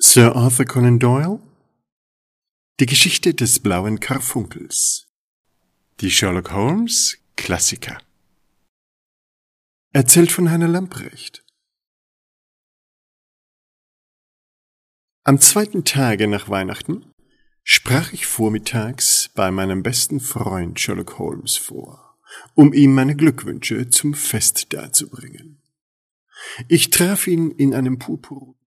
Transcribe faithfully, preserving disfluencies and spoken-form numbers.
Sir Arthur Conan Doyle? Die Geschichte des blauen Karfunkels. Die Sherlock Holmes Klassiker. Erzählt von Heiner Lamprecht. Am zweiten Tage nach Weihnachten sprach ich vormittags bei meinem besten Freund Sherlock Holmes vor, um ihm meine Glückwünsche zum Fest darzubringen. Ich traf ihn in einem purpurroten